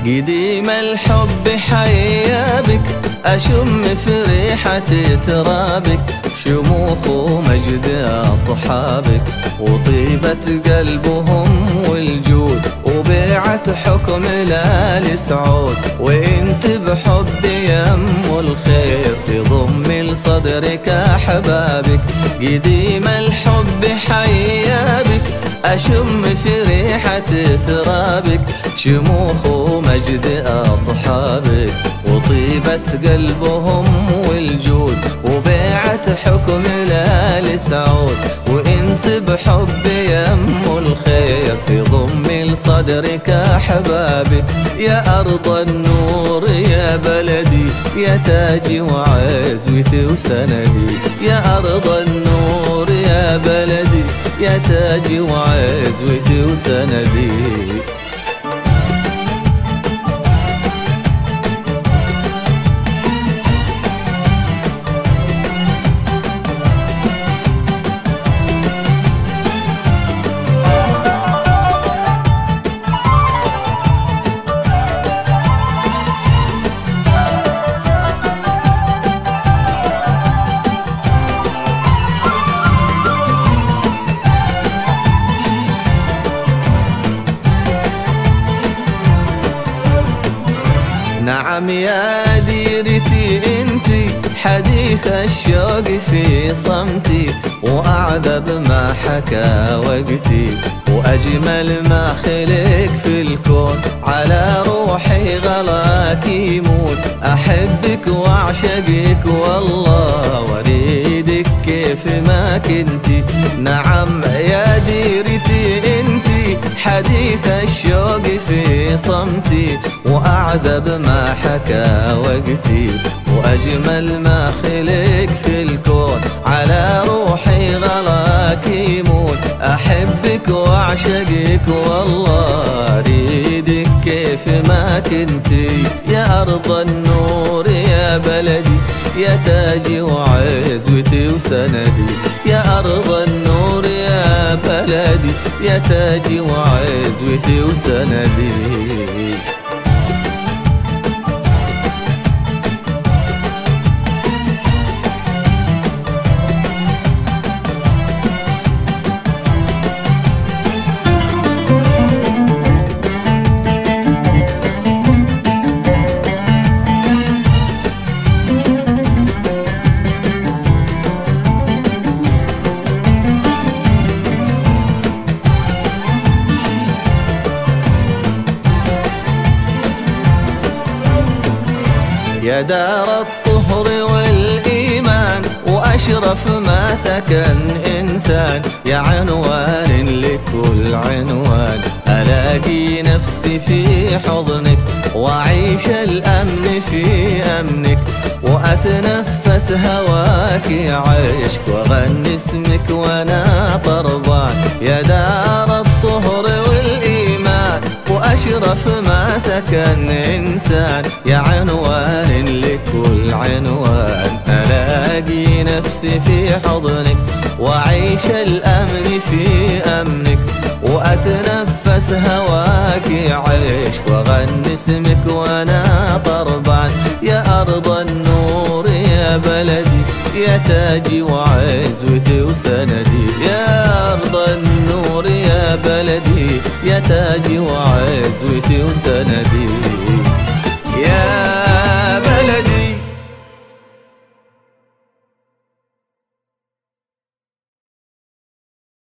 قديم الحب حيا بك، أشم في ريحة ترابك شموخ ومجد أصحابك، وطيبة قلبهم والجود، وبيعة حكم لآل سعود. وانت بحبي يم الخير تضم لصدرك أحبابك. قديم الحب حيا بك، أشم في ريحة ترابك شموخ ومجد أصحابك، وطيبة قلبهم والجود، وبيعة حكم لآل سعود. وانت بحبي يم الخير تضم لصدرك أحبابك. يا أرض النور يا بلدي، يا تاجي وعزوتي وسندي. يا أرض النور يا بلدي، يا تاجي وعزوتي وسندي. نعم يا ديرتي انتي حديث الشوق في صمتي، وأعذب ما حكى وقتي، وأجمل ما خلق في الكون. على روحي غلاك يموت، أحبك وأعشقك والله، وأريدك كيف ما كنتي. نعم يا ديرتي انتي حديث الشوق في صمتي، وأعذب ما حكى وقتي، وأجمل ما خلق في الكون. على روحي غلاك يموت، أحبك وأعشقك والله، أريدك كيف ما كنتي. يا أرض النور يا بلدي، يا تاجي وعزوتي وسندي. يا أرض النور يا بلدي، يا تاجي وعزوتي وسندي. يا دار الطهر والإيمان، وأشرف ما سكن إنسان، يا عنوان لكل عنوان. ألاقي نفسي في حضنك، وأعيش الأمن في أمنك، وأتنفس هواك عشق، وأغني اسمك وأنا طربان. يا دار الطهر والإيمان، وأشرف ما سكن إنسان، يا عنوان لكل عنوان. ألاقي نفسي في حضنك، وأعيش الأمن في أمنك، وأتنفس هواك عشق، وأغني اسمك وأنا طربان. يا أرض النور يا بلدي، يا تاجي وعزوتي وسندي. يا أرض النور يا بلدي، يا تاجي وعزوتي وسندي.